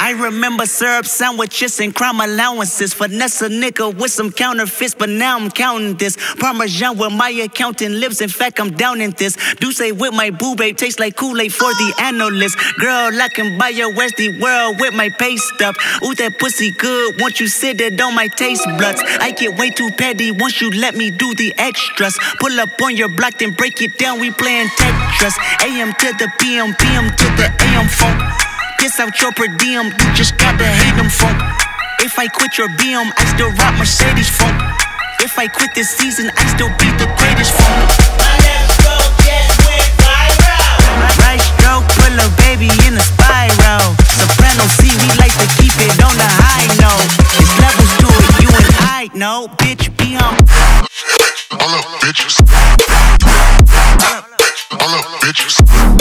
I remember syrup sandwiches and crime allowances. Finesse a nigga with some counterfeits, but now I'm counting this. Parmesan where my accountant lives, in fact I'm down in this. Do say with my boo babe, tastes like Kool-Aid for the analyst. Girl, I can buy your Westie world with my pay stub. Ooh, that pussy good, once you sit it on my taste buds. I get way too petty once you let me do the extras. Pull up on your block, then break it down, we playing Tetris. AM to the PM, PM to the AM phone. Piss out your per diem, you just gotta hate them phone. If I quit your BM, I still rock Mercedes phone. If I quit this season, I still be the greatest phone. My left stroke just went viral. Right stroke, pull a baby in a spiral. Soprano C, we like to keep it on the high note. It's levels to it, you and I know. Bitch, be on. All up, bitches. All up, bitches.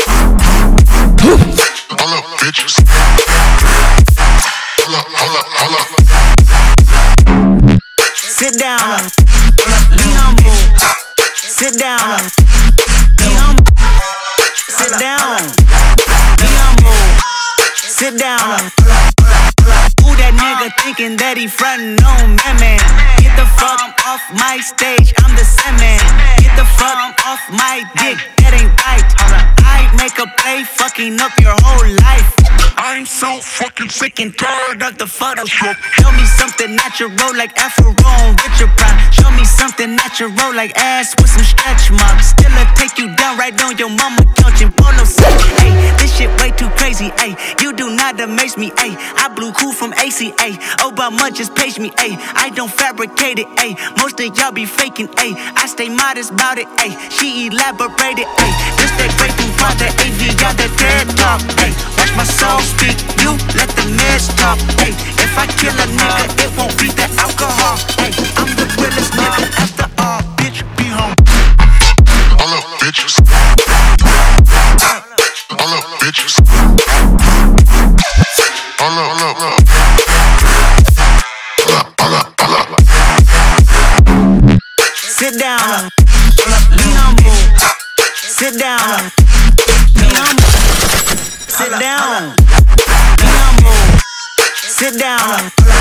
All up, bitches. Hold up. Sit down. Be humble. Sit down. Be humble. Sit down. Be humble. Sit down. Who that nigga thinking that he frontin' on me, man? Get the fuck off my stage, I'm the same man. Get the fuck off my dick, that ain't right. I make a play, fucking up your whole life. I'm so fucking sick and tired of the Photoshop. Show me something natural like Afro on Richard Pryor. Show me something natural like ass with some stretch marks. Still I take you down right on your mama couch in polo set. Hey, this shit way too crazy. Ay, you do not amaze me. Ay, I blew cool from ACA. Obama just page me. Ay, I don't fabricate it. Ay, most of y'all be faking. Ay, I stay modest about it. Ay, she elaborated. Ay, this that great thing for the AV got the TED talk. Ay, watch my soul speak. You let the mess talk. Ay, if I kill a nigga, it won't be the alcohol. Ay, I'm the realest nigga after all. Bitch, be home. All up, bitches. All up, bitches. All up. Sit down. Be humble. Sit down. Be humble. Sit down. Be humble. Sit down.